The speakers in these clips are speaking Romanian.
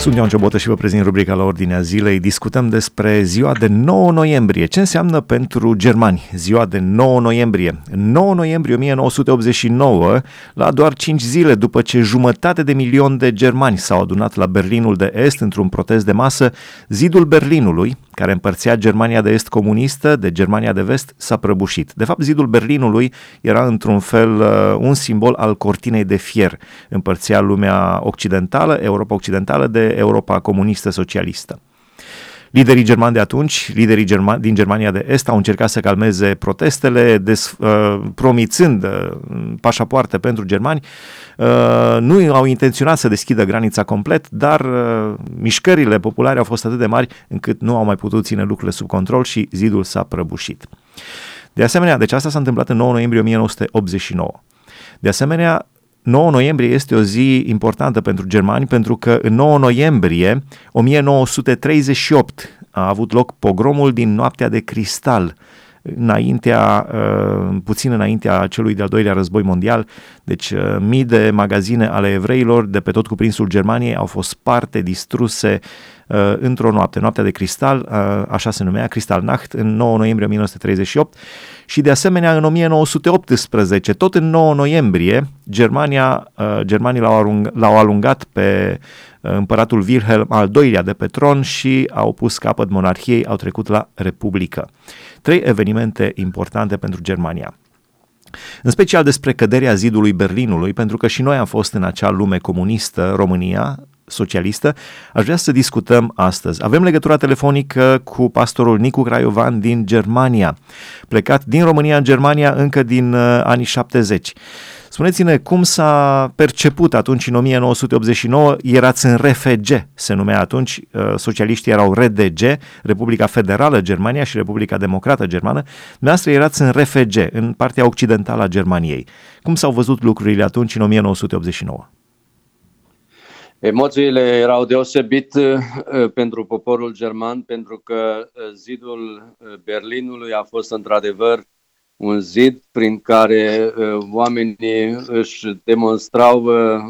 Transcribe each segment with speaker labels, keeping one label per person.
Speaker 1: Sunt Ioan Ciobotă și vă prezint rubrica La Ordinea Zilei. Discutăm despre ziua de 9 noiembrie. Ce înseamnă pentru germani ziua de 9 noiembrie? 9 noiembrie 1989, la doar 5 zile după ce 500.000 de germani s-au adunat la Berlinul de Est într-un protest de masă, zidul Berlinului, care împărțea Germania de Est comunistă de Germania de Vest, s-a prăbușit. De fapt, zidul Berlinului era într-un fel un simbol al cortinei de fier. Împărțea lumea occidentală, Europa occidentală, de Europa comunistă socialistă. Liderii germani de atunci, din Germania de Est, au încercat să calmeze protestele, promițând pașapoarte pentru germani. Nu au intenționat să deschidă granița complet, dar mișcările populare au fost atât de mari încât nu au mai putut ține lucrurile sub control și zidul s-a prăbușit. De asemenea, deci asta s-a întâmplat în 9 noiembrie 1989. De asemenea, 9 noiembrie este o zi importantă pentru germani pentru că în 9 noiembrie 1938 a avut loc pogromul din Noaptea de Cristal, puțin înaintea celui de-al doilea război mondial. Deci mii de magazine ale evreilor de pe tot cuprinsul Germaniei au fost sparte, distruse într-o noapte, Noaptea de Cristal, așa se numea, Kristallnacht, în 9 noiembrie 1938 și de asemenea în 1918, tot în 9 noiembrie, germanii l-au alungat pe împăratul Wilhelm al II-lea de pe tron și au pus capăt monarhiei, au trecut la Republică. 3 evenimente importante pentru Germania. În special despre căderea zidului Berlinului, pentru că și noi am fost în acea lume comunistă, România, socialistă, aș vrea să discutăm astăzi. Avem legătura telefonică cu pastorul Nicu Craiovan din Germania, plecat din România în Germania încă din anii 70. Spuneți-ne cum s-a perceput atunci în 1989, erați în RFG, se numea atunci, socialiștii erau RDG, Republica Federală Germania și Republica Democrată Germană, dumneavoastră erați în RFG, în partea occidentală a Germaniei. Cum s-au văzut lucrurile atunci în 1989?
Speaker 2: Emoțiile erau deosebit pentru poporul german, pentru că zidul Berlinului a fost într-adevăr un zid prin care oamenii își demonstrau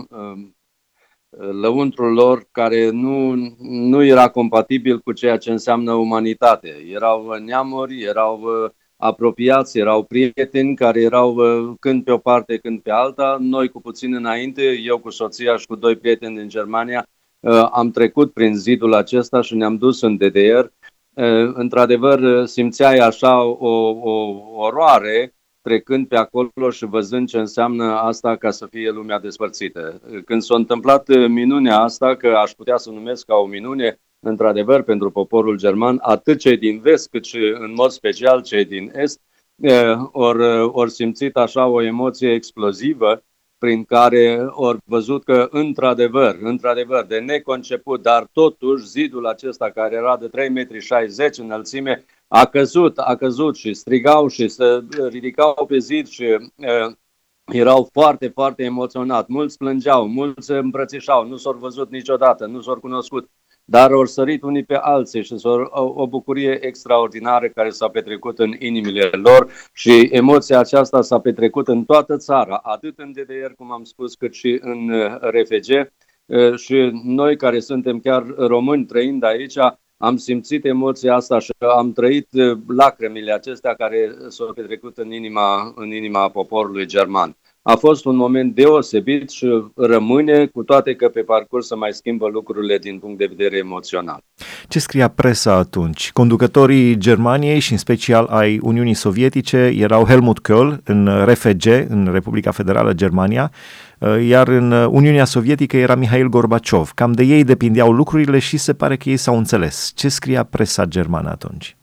Speaker 2: lăuntrul lor care nu era compatibil cu ceea ce înseamnă umanitate. Erau neamuri, erau apropiați, erau prieteni care erau când pe o parte, când pe alta. Noi cu puțin înainte, eu cu soția și cu 2 prieteni din Germania, am trecut prin zidul acesta și ne-am dus în DDR. Într-adevăr, simțeai așa o oroare trecând pe acolo și văzând ce înseamnă asta ca să fie lumea despărțită. Când s-a întâmplat minunea asta, că aș putea să numesc ca o minune, într-adevăr, pentru poporul german, atât cei din vest, cât și în mod special cei din est, ori simțit așa o emoție explozivă prin care ori văzut că într-adevăr, de neconceput, dar totuși zidul acesta care era de 3,60 m înălțime a căzut și strigau și se ridicau pe zid și erau foarte, foarte emoționați. Mulți plângeau, mulți se îmbrățișau, nu s-au văzut niciodată, nu s-au cunoscut, dar au sărit unii pe alții și o bucurie extraordinară care s-a petrecut în inimile lor și emoția aceasta s-a petrecut în toată țara, atât în DDR, cum am spus, cât și în RFG. Și noi care suntem chiar români trăind aici, am simțit emoția asta și am trăit lacrimile acestea care s-au petrecut în inima poporului german. A fost un moment deosebit și rămâne, cu toate că pe parcurs se mai schimbă lucrurile din punct de vedere emoțional.
Speaker 1: Ce scria presa atunci? Conducătorii Germaniei și în special ai Uniunii Sovietice erau Helmut Kohl în RFG, în Republica Federală Germania, iar în Uniunea Sovietică era Mihail Gorbaciov. Cam de ei depindeau lucrurile și se pare că ei s-au înțeles. Ce scria presa germană atunci?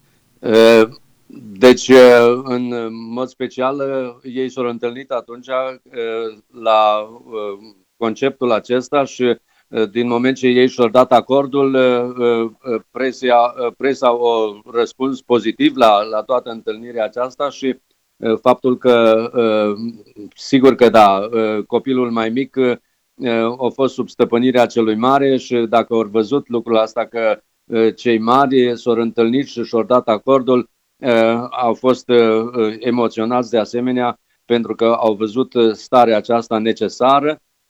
Speaker 2: Deci, în mod special, ei s-au întâlnit atunci la conceptul acesta și din moment ce ei și-au dat acordul, presa a răspuns pozitiv la toată întâlnirea aceasta și faptul că, sigur că da, copilul mai mic a fost sub stăpânirea celui mare și dacă au văzut lucrul asta că cei mari s-au întâlnit și și-au dat acordul, au fost emoționați de asemenea pentru că au văzut starea aceasta necesară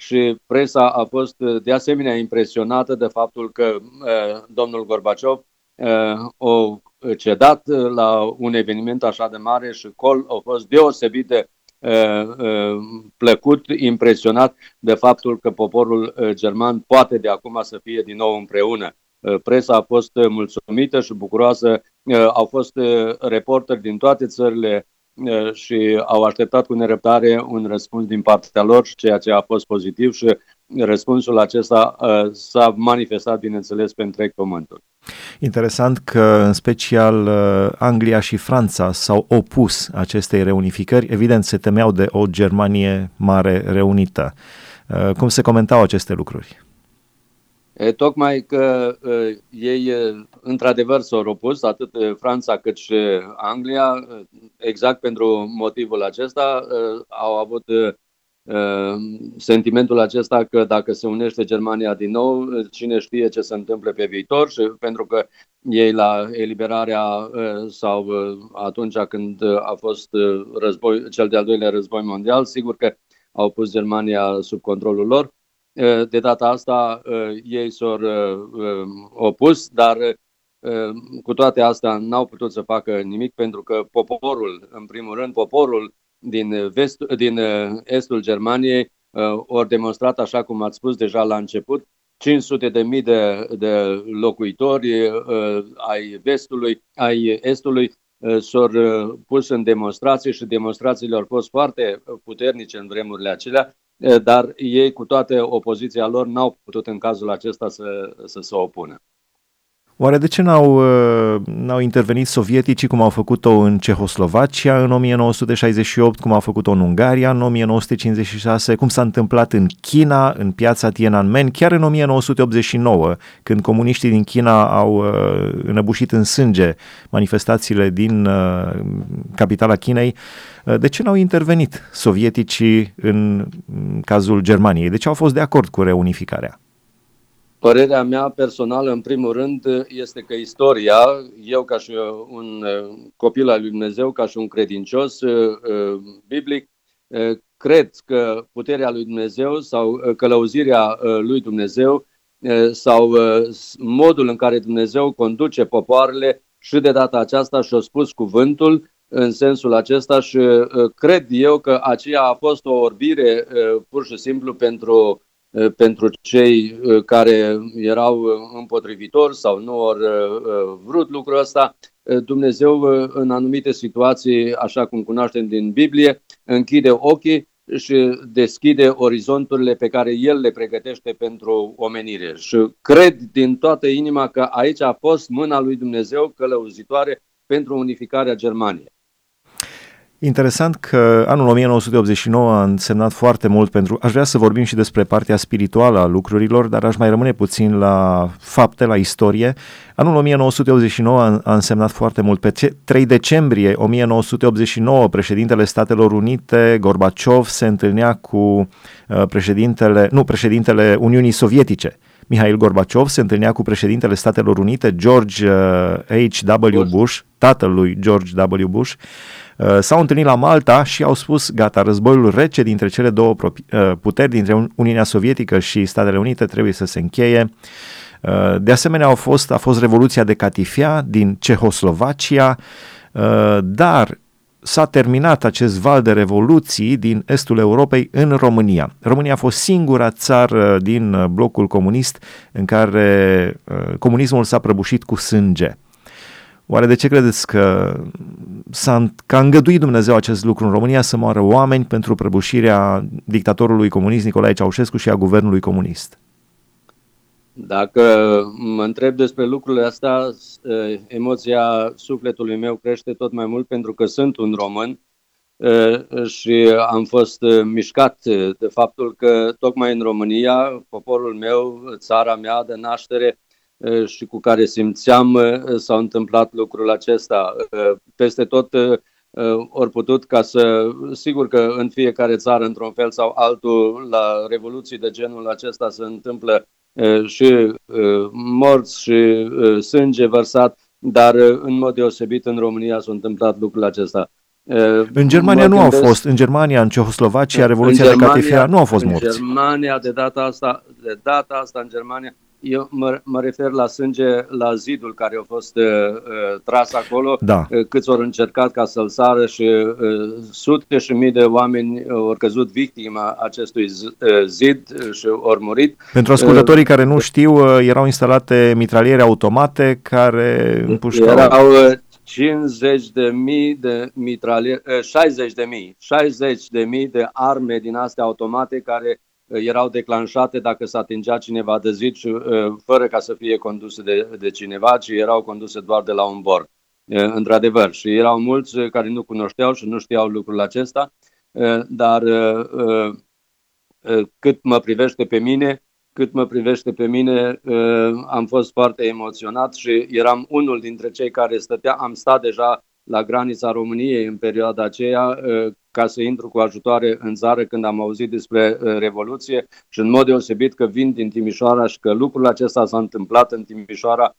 Speaker 2: și presa a fost de asemenea impresionată de faptul că domnul Gorbaciov a cedat la un eveniment așa de mare și Kohl a fost deosebit de plăcut, impresionat de faptul că poporul german poate de acum să fie din nou împreună. Presa a fost mulțumită și bucuroasă, au fost reporteri din toate țările și au așteptat cu nerăbdare un răspuns din partea lor, ceea ce a fost pozitiv și răspunsul acesta s-a manifestat, bineînțeles, pe întreg pământul.
Speaker 1: Interesant că, în special, Anglia și Franța s-au opus acestei reunificări. Evident, se temeau de o Germanie mare reunită. Cum se comentau aceste lucruri?
Speaker 2: Tocmai că ei, într-adevăr, s-au opus, atât Franța cât și Anglia, exact pentru motivul acesta, au avut sentimentul acesta că dacă se unește Germania din nou, cine știe ce se întâmplă pe viitor, și pentru că ei la eliberarea sau atunci când a fost cel de-al doilea război mondial, sigur că au pus Germania sub controlul lor. De data asta ei s-au opus, dar cu toate astea n-au putut să facă nimic, pentru că poporul, în primul rând, poporul din estul Germaniei au demonstrat, așa cum ați spus deja la început, 500.000 de locuitori ai estului s-au pus în demonstrații și demonstrațiile au fost foarte puternice în vremurile acelea, dar ei, cu toată opoziția lor, n-au putut în cazul acesta să se opună.
Speaker 1: Oare de ce n-au intervenit sovieticii cum au făcut-o în Cehoslovacia în 1968, cum au făcut-o în Ungaria în 1956, cum s-a întâmplat în China, în piața Tiananmen, chiar în 1989, când comuniștii din China au înăbușit în sânge manifestațiile din capitala Chinei? De ce n-au intervenit sovieticii în cazul Germaniei? De ce au fost de acord cu reunificarea?
Speaker 2: Părerea mea personală, în primul rând, este că istoria, eu ca și un copil al lui Dumnezeu, ca și un credincios biblic, cred că puterea lui Dumnezeu sau călăuzirea lui Dumnezeu sau modul în care Dumnezeu conduce popoarele, și de data aceasta și-a spus cuvântul în sensul acesta, și cred eu că aceea a fost o orbire pur și simplu pentru cei care erau împotrivitori sau nu au vrut lucrul ăsta. Dumnezeu, în anumite situații, așa cum cunoaștem din Biblie, închide ochii și deschide orizonturile pe care El le pregătește pentru omenire. Și cred din toată inima că aici a fost mâna lui Dumnezeu călăuzitoare pentru unificarea Germaniei.
Speaker 1: Interesant că anul 1989 a însemnat foarte mult pentru... Aș vrea să vorbim și despre partea spirituală a lucrurilor, dar aș mai rămâne puțin la fapte, la istorie. Anul 1989 a însemnat foarte mult. Pe 3 decembrie 1989, președintele Unite, Gorbaciov, se întâlnea cu președintele Uniunii Sovietice. Mihail Gorbaciov se întâlnea cu președintele Statelor Unite, George H.W. Bush, tatăl lui George W. Bush. S-au întâlnit la Malta și au spus, gata, războiul rece dintre cele două puteri, dintre Uniunea Sovietică și Statele Unite, trebuie să se încheie. De asemenea, a fost Revoluția de Catifea din Cehoslovacia, dar s-a terminat acest val de revoluții din estul Europei în România. România a fost singura țară din blocul comunist în care comunismul s-a prăbușit cu sânge. Oare de ce credeți că a îngăduit Dumnezeu acest lucru în România, să moară oameni pentru prăbușirea dictatorului comunist Nicolae Ceaușescu și a guvernului comunist?
Speaker 2: Dacă mă întreb despre lucrurile astea, emoția sufletului meu crește tot mai mult, pentru că sunt un român și am fost mișcat de faptul că tocmai în România, poporul meu, țara mea de naștere și cu care simțeam, s-a întâmplat lucrul acesta. Peste tot ori putut sigur că în fiecare țară, într-un fel sau altul, la revoluții de genul acesta se întâmplă și morți și sânge vărsat, dar în mod deosebit în România s-a întâmplat lucrul acesta.
Speaker 1: În Germania nu au fost, în Germania, în Cehoslovacia, Revoluția de Catifea nu au fost morți.
Speaker 2: În Germania, de data asta în Germania, eu mă refer la sânge, la zidul care a fost tras acolo,
Speaker 1: Da.
Speaker 2: câți au încercat ca să-l sară și sute și mii de oameni au căzut victima acestui zid și au murit.
Speaker 1: Pentru ascultătorii care nu știu, erau instalate mitraliere automate care împușcau.
Speaker 2: Erau 50.000 de mitraliere, 60.000 de arme din astea automate care erau declanșate dacă s-a atingea cineva de zid și fără ca să fie conduse de cineva, ci erau conduse doar de la un bord. Într-adevăr, și erau mulți care nu cunoșteau și nu știau lucrul acesta, dar cât mă privește pe mine, am fost foarte emoționat și eram unul dintre cei care am stat deja la granița României în perioada aceea ca să intru cu ajutoare în țară când am auzit despre Revoluție și în mod deosebit că vin din Timișoara și că lucrul acesta s-a întâmplat în Timișoara,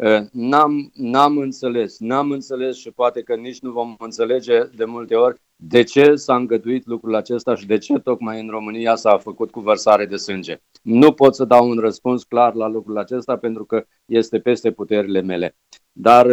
Speaker 2: n-am înțeles și poate că nici nu vom înțelege de multe ori de ce s-a îngăduit lucrul acesta și de ce tocmai în România s-a făcut cu vărsare de sânge. Nu pot să dau un răspuns clar la lucrul acesta pentru că este peste puterile mele. Dar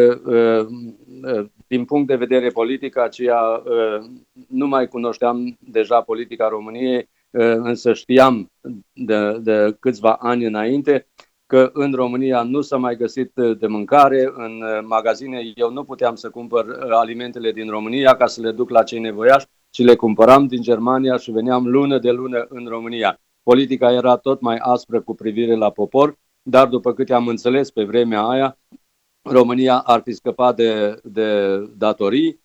Speaker 2: din punct de vedere politic, aceea nu mai cunoșteam deja politica României, însă știam de câțiva ani înainte că în România nu s-a mai găsit de mâncare, în magazine eu nu puteam să cumpăr alimentele din România ca să le duc la cei nevoiași, ci le cumpăram din Germania și veneam lună de lună în România. Politica era tot mai aspră cu privire la popor, dar după câte am înțeles pe vremea aia, România ar fi scăpat de datorii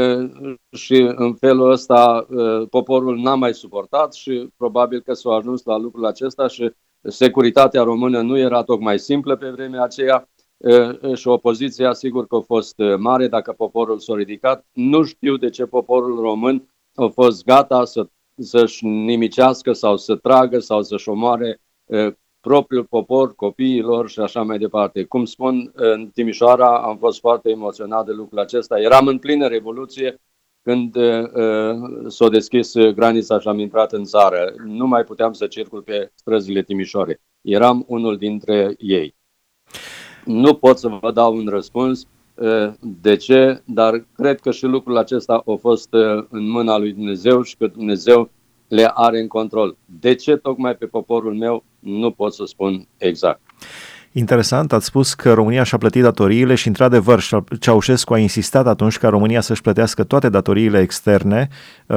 Speaker 2: și în felul ăsta poporul n-a mai suportat și probabil că s-a ajuns la lucrul acesta și securitatea română nu era tocmai simplă pe vremea aceea și opoziția sigur că a fost mare dacă poporul s-a ridicat. Nu știu de ce poporul român a fost gata să-și nimicească sau să tragă sau să-și omoare propriul popor, copiilor și așa mai departe. Cum spun, în Timișoara am fost foarte emoționat de lucrul acesta. Eram în plină Revoluție când s-a deschis granița și am intrat în țară. Nu mai puteam să circul pe străzile Timișoarei. Eram unul dintre ei. Nu pot să vă dau un răspuns de ce, dar cred că și lucrul acesta a fost în mâna lui Dumnezeu și că Dumnezeu le are în control. De ce tocmai pe poporul meu nu pot să spun exact.
Speaker 1: Interesant, ați spus că România și-a plătit datoriile și, într-adevăr, Ceaușescu a insistat atunci ca România să-și plătească toate datoriile externe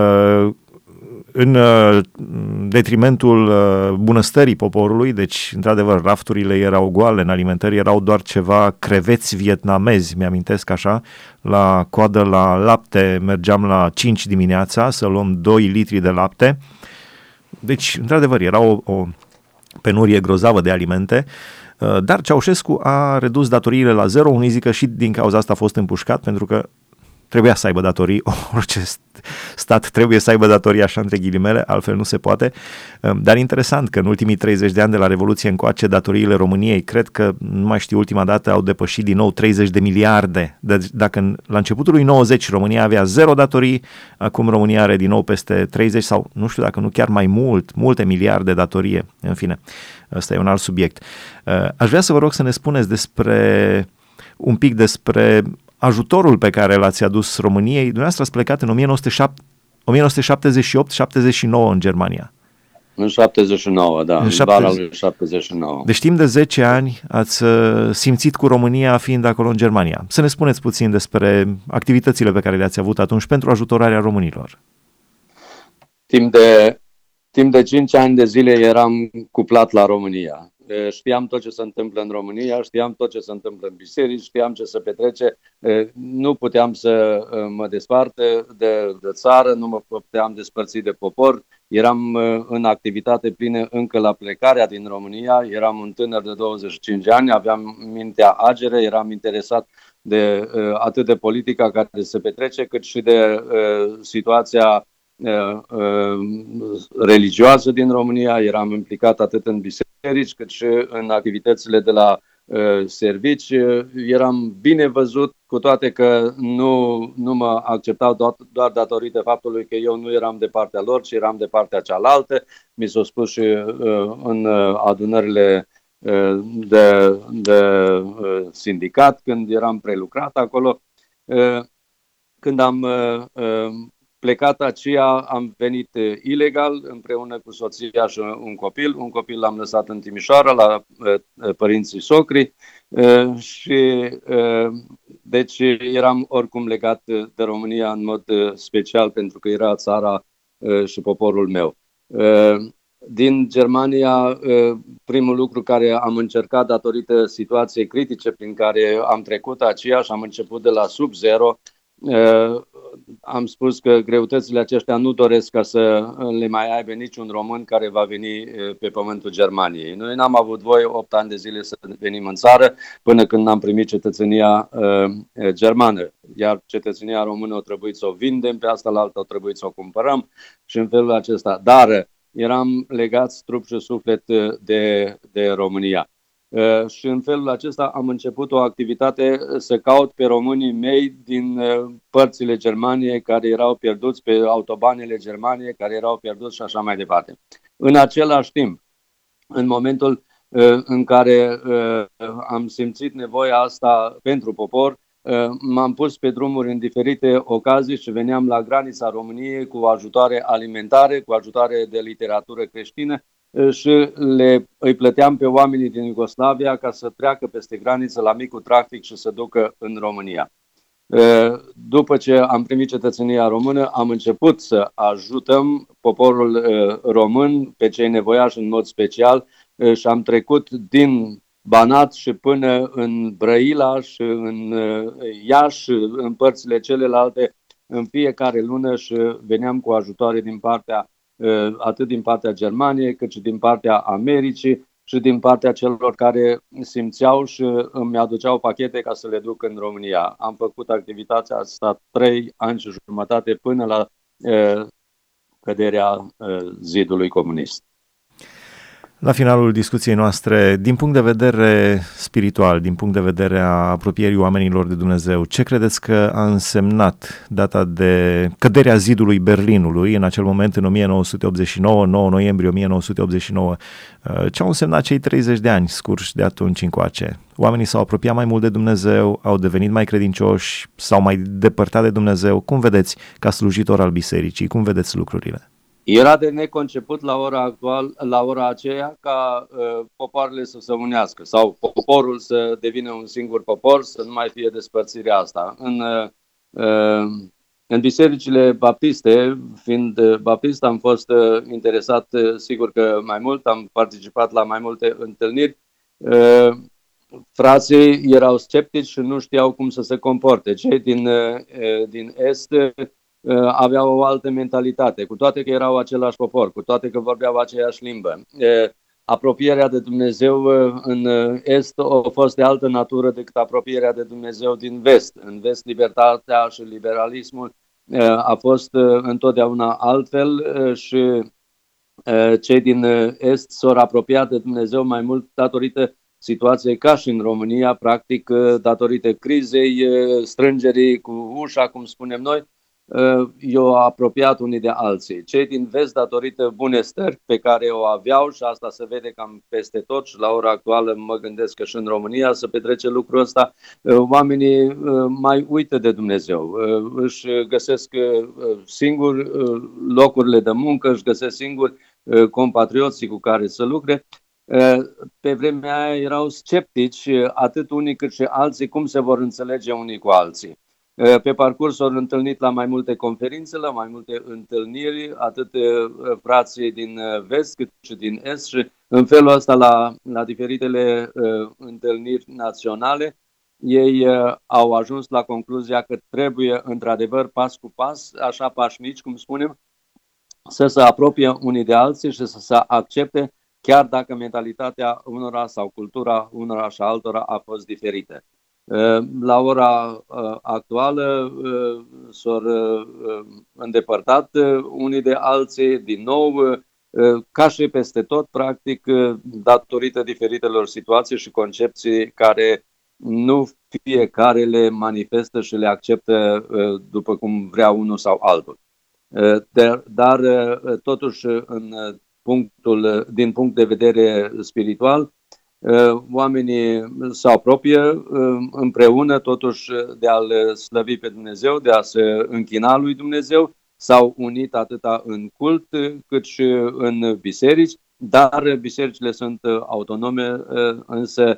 Speaker 1: în detrimentul bunăstării poporului, deci, într-adevăr, rafturile erau goale, în alimentări erau doar ceva creveți vietnamezi, mi-amintesc așa, la coadă la lapte mergeam la 5 dimineața să luăm 2 litri de lapte, deci, într-adevăr, era o penurie grozavă de alimente, dar Ceaușescu a redus datoriile la zero. Unii zic că și din cauza asta a fost împușcat, pentru că trebuia să aibă datorii, orice stat trebuie să aibă datorii, așa între ghilimele, altfel nu se poate. Dar interesant că în ultimii 30 de ani de la Revoluție încoace, datoriile României, cred că, nu mai știu ultima dată, au depășit din nou 30 de miliarde. Deci dacă la începutul lui 90 România avea zero datorii, acum România are din nou peste 30 sau nu știu dacă nu chiar mai multe miliarde datorie. În fine, ăsta e un alt subiect. Aș vrea să vă rog să ne spuneți un pic despre ajutorul pe care l-ați adus României. Dumneavoastră ați plecat în 1978-79 în Germania.
Speaker 2: În 79, da, în vara lui 79.
Speaker 1: Deci timp de 10 ani ați simțit cu România fiind acolo în Germania. Să ne spuneți puțin despre activitățile pe care le-ați avut atunci pentru ajutorarea românilor.
Speaker 2: Timp de 5 ani de zile eram cuplat la România. Știam tot ce se întâmplă în România, știam tot ce se întâmplă în biserici, știam ce se petrece. Nu puteam să mă despart de țară, nu mă puteam despărți de popor. Eram în activitate plină încă la plecarea din România. Eram un tânăr de 25 ani, aveam mintea ageră, eram interesat de atât de politica care se petrece, cât și de situația religioasă din România. Eram implicat atât în biserici cât și în activitățile de la servici, eram bine văzut, cu toate că nu mă acceptau doar datorită faptului că eu nu eram de partea lor, ci eram de partea cealaltă. Mi s-a spus și în adunările de sindicat, când eram prelucrat acolo. Când am plecat aceea, am venit ilegal împreună cu soția și un copil. Un copil l-am lăsat în Timișoara la părinții socri și deci eram oricum legat de România în mod special, pentru că era țara și poporul meu. Din Germania, primul lucru care am încercat datorită situației critice prin care am trecut aceea și am început de la sub zero, am spus că greutățile acestea nu doresc ca să le mai aibă niciun român care va veni pe pământul Germaniei. Noi n-am avut voie 8 ani de zile să venim în țară până când am primit cetățenia germană, iar cetățenia română o trebuit să o vindem, pe asta la altă o trebuit să o cumpărăm și în felul acesta. Dar eram legați trup și suflet de România. Și în felul acesta am început o activitate să caut pe românii mei din părțile Germaniei care erau pierduți, pe autobanele Germaniei care erau pierduți și așa mai departe. În același timp, în momentul în care am simțit nevoia asta pentru popor, m-am pus pe drumuri în diferite ocazii și veneam la granița României cu ajutoare alimentare, cu ajutoare de literatură creștină și îi plăteam pe oamenii din Iugoslavia ca să treacă peste graniță la micul trafic și să ducă în România. După ce am primit cetățenia română, am început să ajutăm poporul român, pe cei nevoiași în mod special, și am trecut din Banat și până în Brăila și în Iași, în părțile celelalte, în fiecare lună și veneam cu ajutoare din partea, atât din partea Germaniei, cât și din partea Americii și din partea celor care simțeau și îmi aduceau pachete ca să le duc în România. Am făcut activitatea asta 3 ani și jumătate până la căderea zidului comunist.
Speaker 1: La finalul discuției noastre, din punct de vedere spiritual, din punct de vedere a apropierii oamenilor de Dumnezeu, ce credeți că a însemnat data de căderea zidului Berlinului, în acel moment, în 1989, 9 noiembrie 1989? Ce au însemnat cei 30 de ani scurși de atunci încoace? Oamenii s-au apropiat mai mult de Dumnezeu, au devenit mai credincioși, s-au mai depărtat de Dumnezeu? Cum vedeți, ca slujitor al bisericii, cum vedeți lucrurile?
Speaker 2: Era de neconceput la ora aceea ca popoarele să se unească sau poporul să devină un singur popor, să nu mai fie despărțirea asta. În bisericile baptiste, fiind baptist, am fost interesat, sigur că mai mult, am participat la mai multe întâlniri. Frații erau sceptici și nu știau cum să se comporte. Cei din Est aveau o altă mentalitate, cu toate că erau același popor, cu toate că vorbeau aceeași limbă. Apropierea de Dumnezeu în Est a fost de altă natură decât apropierea de Dumnezeu din Vest. În Vest, libertatea și liberalismul a fost întotdeauna altfel și cei din Est s-au apropiat de Dumnezeu mai mult datorită situației ca și în România, practic datorită crizei, strângerii cu ușa, cum spunem noi, i-au apropiat unii de alții. Cei din Vest, datorită bunăstări pe care o aveau, și asta se vede cam peste tot și la ora actuală mă gândesc că și în România se petrece lucrul ăsta, oamenii mai uită de Dumnezeu, își găsesc singuri locurile de muncă, își găsesc singuri compatrioții cu care să lucre. Pe vremea aia erau sceptici, atât unii cât și alții, cum se vor înțelege unii cu alții. Pe parcurs s-au întâlnit la mai multe conferințe, la mai multe întâlniri, atât frații din Vest cât și din Est, și în felul ăsta la diferitele întâlniri naționale ei au ajuns la concluzia că trebuie într-adevăr pas cu pas, așa pași mici, cum spunem, să se apropie unii de alții și să se accepte, chiar dacă mentalitatea unora sau cultura unora și altora a fost diferită. La ora actuală s-au îndepărtat unii de alții, din nou ca și peste tot, practic, datorită diferitelor situații și concepții care nu fiecare le manifestă și le acceptă după cum vrea unul sau altul. Dar totuși, din punct de vedere spiritual, oamenii se apropie împreună totuși de a-L slăvi pe Dumnezeu, de a se închina lui Dumnezeu, s-au unit atâta în cult cât și în biserici, dar bisericile sunt autonome, însă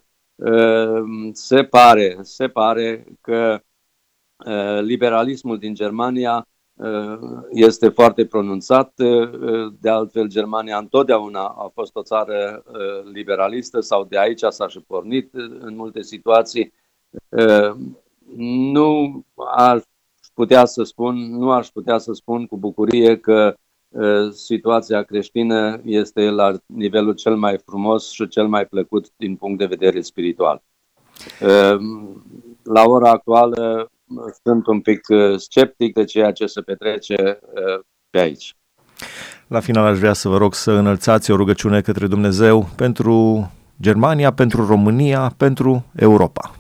Speaker 2: se pare că liberalismul din Germania este foarte pronunțat. De altfel, Germania întotdeauna a fost o țară liberalistă sau de aici s-a și pornit în multe situații. Nu aș putea să spun cu bucurie că situația creștină este la nivelul cel mai frumos și cel mai plăcut din punct de vedere spiritual. La ora actuală sunt un pic sceptic de ceea ce se petrece pe aici.
Speaker 1: La final aș vrea să vă rog să înălțați o rugăciune către Dumnezeu pentru Germania, pentru România, pentru Europa.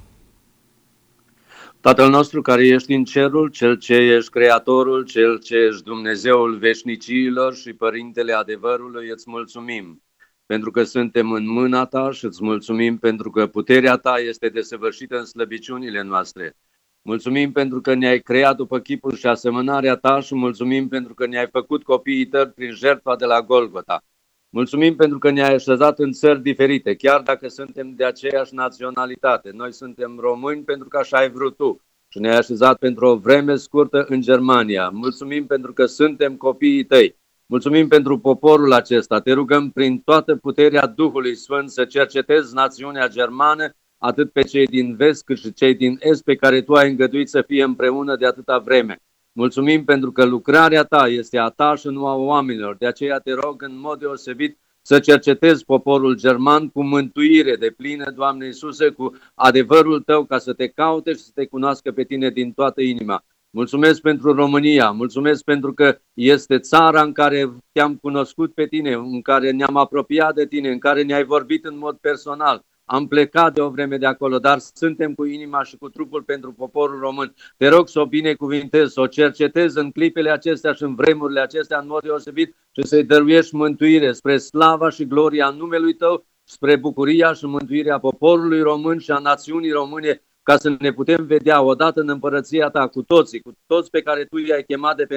Speaker 2: Tatăl nostru care ești în cerul, Cel ce ești Creatorul, Cel ce ești Dumnezeul veșnicilor și Părintele adevărului, îți mulțumim pentru că suntem în mâna Ta și îți mulțumim pentru că puterea Ta este desăvârșită în slăbiciunile noastre. Mulțumim pentru că ne-ai creat după chipul și asemănarea Ta și mulțumim pentru că ne-ai făcut copiii Tăi prin jertfa de la Golgota. Mulțumim pentru că ne-ai așezat în țări diferite, chiar dacă suntem de aceeași naționalitate. Noi suntem români pentru că așa ai vrut Tu și ne-ai așezat pentru o vreme scurtă în Germania. Mulțumim pentru că suntem copiii Tăi. Mulțumim pentru poporul acesta. Te rugăm prin toată puterea Duhului Sfânt să cercetezi națiunea germană, atât pe cei din vest cât și cei din est pe care Tu ai îngăduit să fie împreună de atâta vreme. Mulțumim pentru că lucrarea Ta este a Ta și nu a oamenilor. De aceea te rog în mod deosebit să cercetezi poporul german cu mântuire de plină, Doamne Iisuse, cu adevărul Tău, ca să Te caute și să Te cunoască pe Tine din toată inima. Mulțumesc pentru România, mulțumesc pentru că este țara în care Te-am cunoscut pe Tine, în care ne-am apropiat de Tine, în care ne-ai vorbit în mod personal. Am plecat de o vreme de acolo, dar suntem cu inima și cu trupul pentru poporul român. Te rog să o binecuvintezi, să o cercetezi în clipele acestea și în vremurile acestea în mod deosebit și să-i dăruiești mântuire spre slava și gloria numelui Tău, spre bucuria și mântuirea poporului român și a națiunii române, ca să ne putem vedea odată în împărăția Ta cu toți pe care Tu i-ai chemat de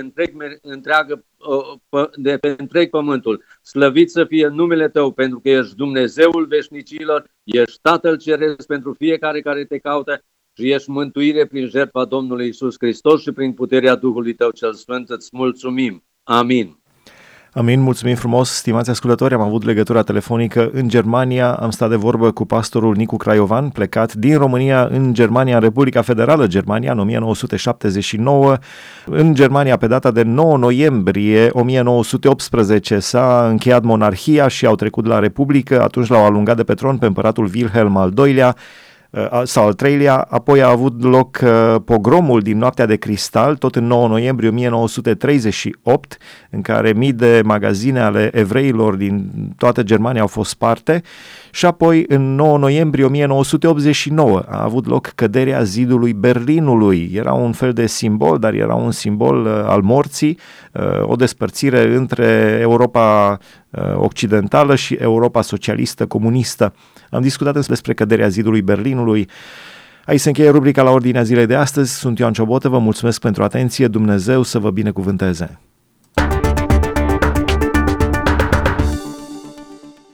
Speaker 2: pe întreg pământul. Slăvit să fie numele Tău, pentru că ești Dumnezeul veșnicilor, ești Tatăl Ceresc pentru fiecare care Te caută și ești mântuire prin jertfa Domnului Iisus Hristos și prin puterea Duhului Tău cel Sfânt. Îți mulțumim. Amin.
Speaker 1: Amin, mulțumim frumos, stimați ascultători, am avut legătura telefonică în Germania, am stat de vorbă cu pastorul Nicu Craiovan, plecat din România în Germania, în Republica Federală Germania, în 1979. În Germania, pe data de 9 noiembrie 1918, s-a încheiat monarhia și au trecut la Republică, atunci l-au alungat de pe tron pe împăratul Wilhelm al II-lea, sau al treilea, apoi a avut loc pogromul din Noaptea de Cristal, tot în 9 noiembrie 1938, în care mii de magazine ale evreilor din toată Germania au fost sparte, și apoi în 9 noiembrie 1989 a avut loc căderea zidului Berlinului. Era un fel de simbol, dar era un simbol al morții, o despărțire între Europa occidentală și Europa socialistă comunistă. Am discutat despre căderea zidului Berlinului. Aici se încheie rubrica La Ordinea Zilei de astăzi. Sunt Ioan Ciobotă, vă mulțumesc pentru atenție. Dumnezeu să vă binecuvânteze!